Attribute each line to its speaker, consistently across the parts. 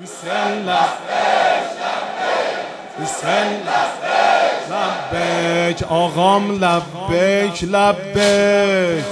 Speaker 1: حسین لبیک آقام لبیک لبیک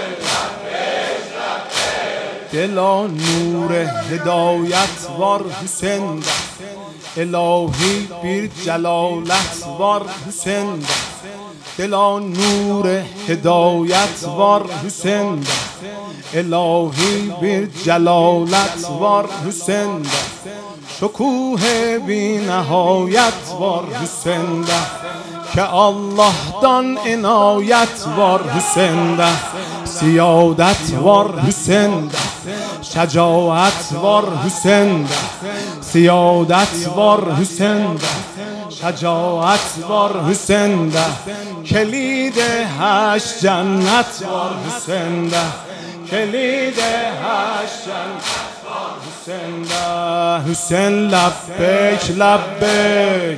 Speaker 1: دلا نور هدایت وار حسین الهی بیر جلالت وار حسین دلا نور هدایت وار حسین الهی بیر جلالت وار حسین شکوه بی نهایت وار حسین که الله دان عنایت وار حسین سیادت وار حسین شجاعت وار حسین سیادت وار حسین شجاعت وار حسین کلید 8 جنت وار حسین کلید 8 جنت حسین حسین لبیک لبیک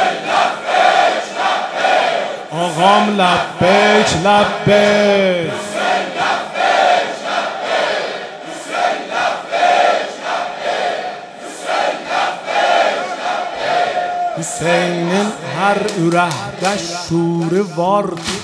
Speaker 1: آقام لبیک لبیک حسین'in her ürəkdə şuri vardı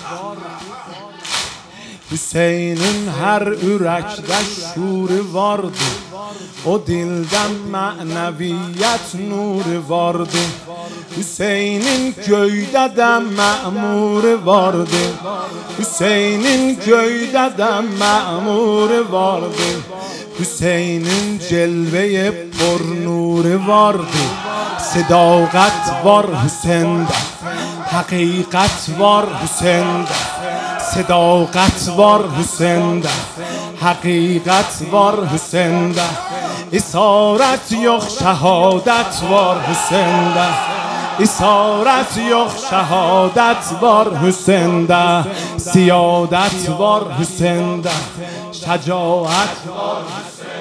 Speaker 1: Hüseyin'in her ürəkdə şuri vardı O dildən mənəviyyət nuri vardı Hüseyin'in göydə də məmuri vardı Hüseyin'in göydə də məmuri vardı Hüseyin'in celveye por nuri vardı صداقت وار حسین حقیقت وار حسین صداقت وار حسین حقیقت وار حسین اسارت یخ شهادت وار حسین اسارت یخ شهادت وار حسین سیادت وار حسین شجاعت وار حسین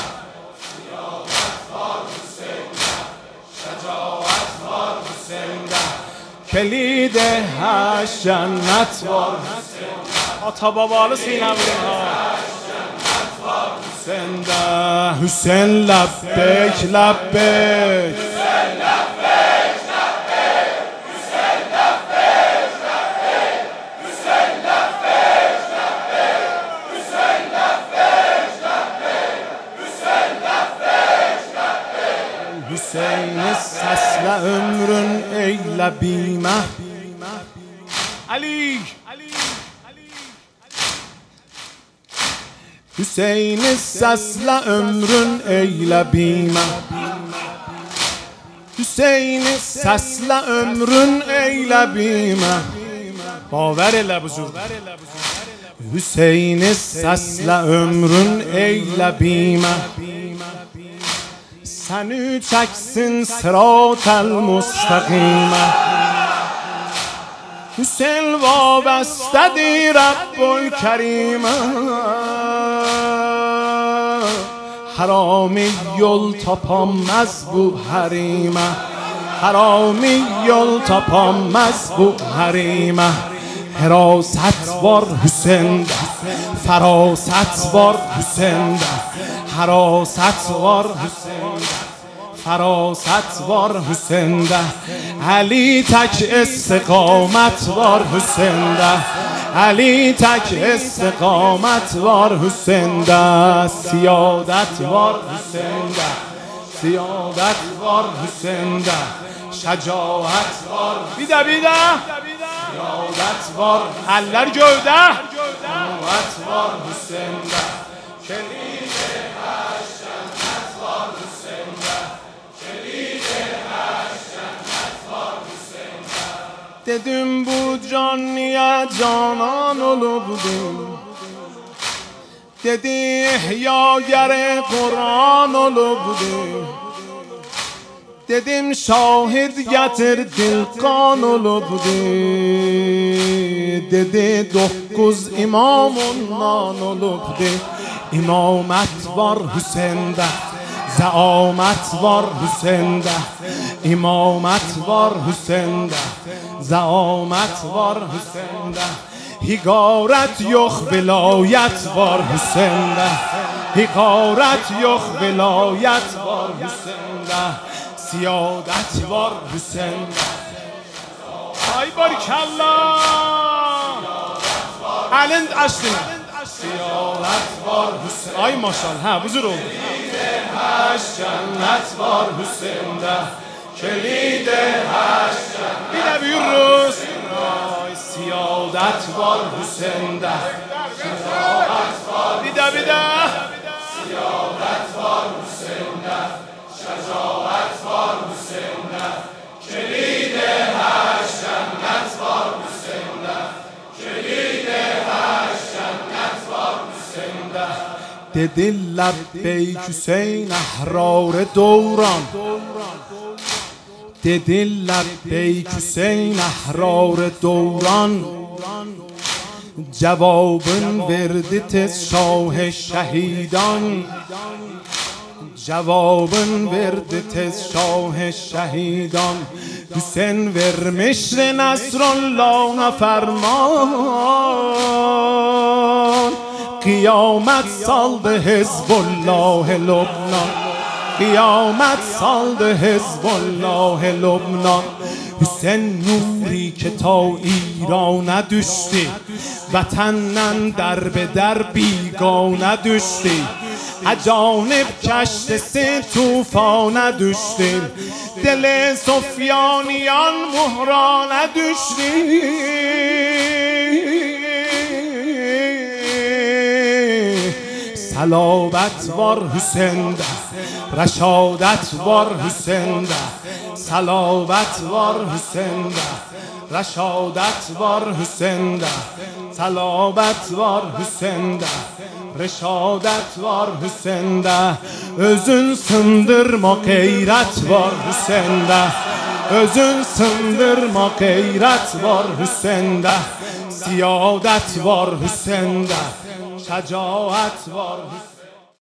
Speaker 1: کلید 8 جنت وار تا بابالو سینم حسین حسین لبیک لبیک Hüseyin sesle ömrün eyle bime Ali Hüseyin sesle ömrün eyle bime Hüseyin sesle ömrün eyle bime Baver elə buzur Hüseyin sesle ömrün eyle bime Səni çəksin sırat-ül müstəqimə Hüseyin vabəstədir Rabbul Kərimə Harami yol tapamaz bu hərimə Harami yol tapamaz bu hərimə Hərasət var Hüseyin'də Fərasət var Hüseyin'də Hərasət var Hüseyin'də Fərasət var Hüseyin'də Əli tək istiqamət var Hüseyin'də Əli tək istiqamət var Hüseyin'də Siyadət var Hüseyin'də Siyadət var Hüseyin'də Şəcaət var Bidə bidə Siyadət var Əllər gövdə Siyadət var Hüseyin'də Kelid 8 jannat var Hüseyin'də Kelid 8 jannat var Hüseyin'də Dedim bu can niye canan olubdu Dedi ihyager Kur'an olubdu Dedim şahit getir dilkan olubdu Dedi 9 imam ondan olubdu İmamet var Hüseyin'də Zaamet var Hüseyin'də İmamet var Hüseyin'də Zaamet var Hüseyin'də Higaret yok vilayet var Hüseyin'də حقارت یخ ولایت var Hüseyin'de سیادت var Hüseyin'de ay barikallah elin açtın سیادت var Hüseyin ay maşallah ha buzur oldu cennet var Hüseyin'de کلید هشت bir de buyuruz ay سیادت var Hüseyin'de bir de سیادت var Hüseyin'de شجاعت var Hüseyin'de کلید هشت جنت var Hüseyin'de کلید هشت جنت var Hüseyin'de dediler bey Hüseyin احرار دوران dediler bey Hüseyin احرار دوران cevabın verdi tez şah şehidan cevabın verdi tez şah şehidan Hüseyin vermiş Nasrullah'a ferman kıyamet saldı Hizbullah Lübnan kıyamet saldı Hizbullah Lübnan Hüseyin nuri که تا ایران düştü وطنن در به در بیگانه düştü اجانب کشت طوفان düştü دل سفیانیان بحران düştü صلابت var Hüseyin'de رشادت var Hüseyin'de صلابت var Hüseyin'de رشادت var Hüseyin'de صلابت var Hüseyin'de reşadet var Hüseyin'de özün sındırma gayret var Hüseyin'de özün sındırma gayret var Hüseyin'de siyadet var Hüseyin'de şecaat var Hüseyin'de